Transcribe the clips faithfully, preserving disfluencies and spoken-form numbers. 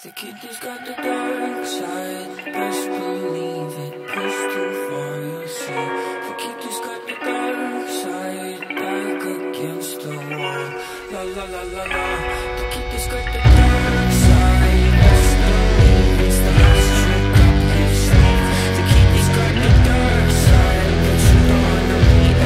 The kid who's got the dark side, best believe it, push too far, you'll see. The kid who's got the dark side, back against the wall. La la la la la. The kid who's got the dark side, best believe it's the last trick up his sleeve. The kid who's got the dark side, but you don't wanna meet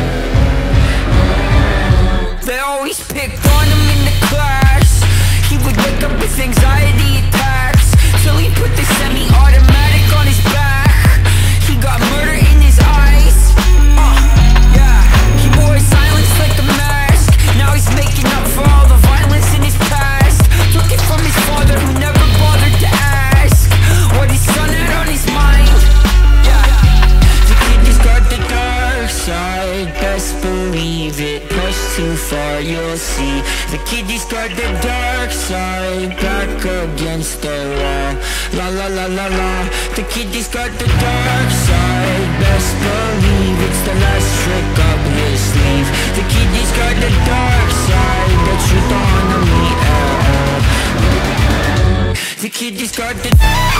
her. They always picked on him in the class. He would wake up with anxiety attacks till he put the semi-automatic on his back. He got murder in his eyes. Uh, yeah, he wore silence like a mask. Now he's making up for all the violence in his past. Took it from his father who never bothered to ask what his son had on his mind. Yeah, the kid just got the dark side, best believe it. Push too far, you'll see. The kid just got the dark side, back against the wall. La la la la la. The kid just got the dark side, best believe it's the last trick up his sleeve. The kid just got the dark side that you don't wanna meet at all. The kid just got the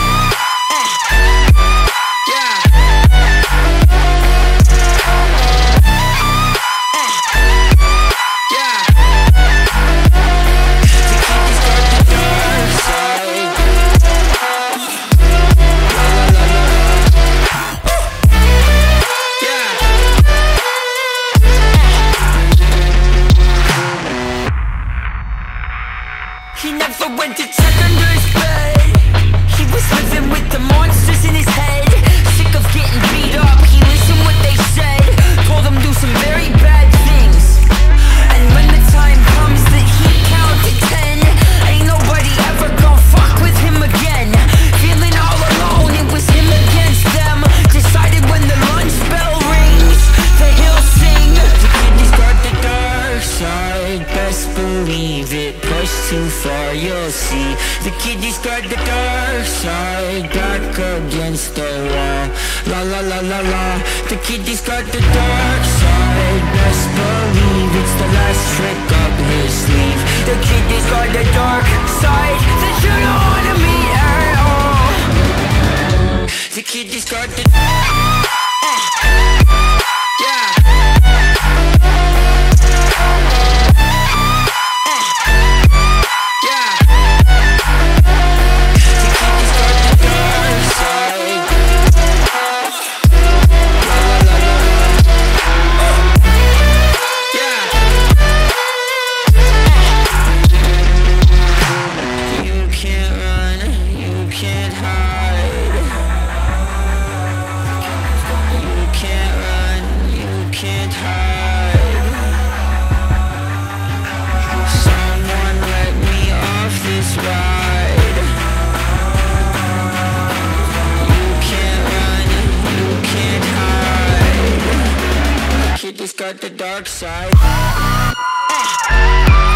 yeah. He never went to check under his bed. He was living with the monsters in his head. Sick of getting beat up, he listened what they said. Told him do some very bad things. And when the time comes that he count to ten, ain't nobody ever gon' fuck with him again. Feeling all alone, it was him against them. Decided when the lunch bell rings that he'll sing. The kid just got the dark side, best believe it. Push too far, you'll see. The kid just got the dark side, back against the wall. La la la la la. The kid just got the dark side, best believe it's the last trick up his sleeve. The kid just got the dark side that you don't wanna meet at all. The kid just got the yeah. Got the dark side.